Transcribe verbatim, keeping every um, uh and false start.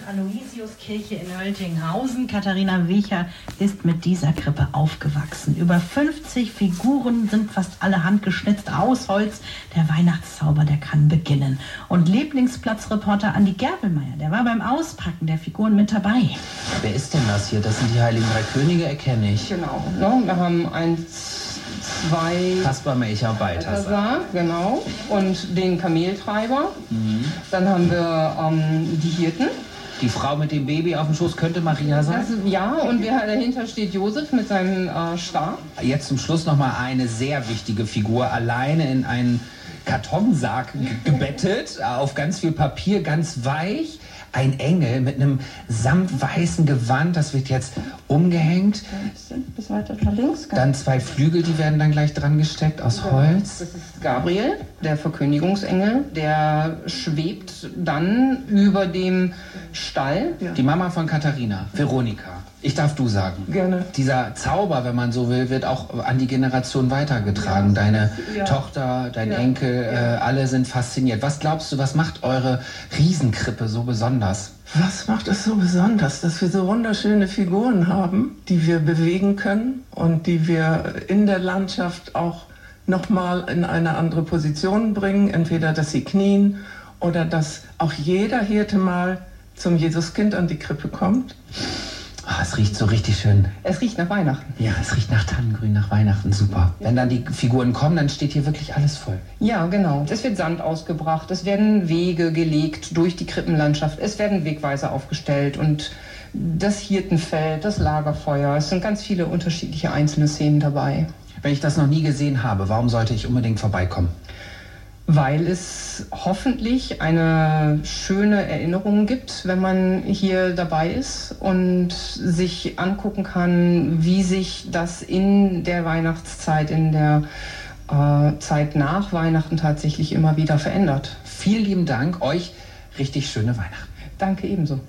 Aloysiuskirche in Höltinghausen. Katharina Wecher ist mit dieser Krippe aufgewachsen. Über fünfzig Figuren sind fast alle handgeschnitzt aus Holz. Der Weihnachtszauber, der kann beginnen. Und Lieblingsplatzreporter Andi Gerbelmeier, der war beim Auspacken der Figuren mit dabei. Wer ist denn das hier? Das sind die Heiligen Drei Könige, erkenne ich. Genau, ne? Wir haben eins, zwei... Kaspar, Melchior, Balthasar. Genau. Und den Kameltreiber. Mhm. Dann haben wir ähm, die Hirten. Die Frau mit dem Baby auf dem Schoß könnte Maria sein? Das, ja, und wer dahinter steht, Josef mit seinem äh, Stab. Jetzt zum Schluss noch mal eine sehr wichtige Figur, alleine in einen Kartonsack gebettet, auf ganz viel Papier, ganz weich. Ein Engel mit einem samtweißen Gewand, das wird jetzt umgehängt. Bis weiter nach links. Dann zwei Flügel, die werden dann gleich dran gesteckt aus Holz. Das ist Gabriel, der Verkündigungsengel. Der schwebt dann über dem Stall. Die Mama von Katharina, Veronika. Ich darf du sagen. Gerne. Dieser Zauber, wenn man so will, wird auch an die Generation weitergetragen. Ja. Deine ja. Tochter, dein ja. Enkel, ja. Äh, alle sind fasziniert. Was glaubst du, was macht eure Riesenkrippe so besonders? Was macht es so besonders, dass wir so wunderschöne Figuren haben, die wir bewegen können und die wir in der Landschaft auch nochmal in eine andere Position bringen. Entweder, dass sie knien oder dass auch jeder Hirte mal zum Jesuskind an die Krippe kommt. Oh, es riecht so richtig schön. Es riecht nach Weihnachten. Ja, es riecht nach Tannengrün, nach Weihnachten, super. Wenn dann die Figuren kommen, dann steht hier wirklich alles voll. Ja, genau. Es wird Sand ausgebracht, es werden Wege gelegt durch die Krippenlandschaft, es werden Wegweiser aufgestellt und das Hirtenfeld, das Lagerfeuer, es sind ganz viele unterschiedliche einzelne Szenen dabei. Wenn ich das noch nie gesehen habe, warum sollte ich unbedingt vorbeikommen? Weil es hoffentlich eine schöne Erinnerung gibt, wenn man hier dabei ist und sich angucken kann, wie sich das in der Weihnachtszeit, in der äh, Zeit nach Weihnachten tatsächlich immer wieder verändert. Vielen lieben Dank, euch richtig schöne Weihnachten. Danke ebenso.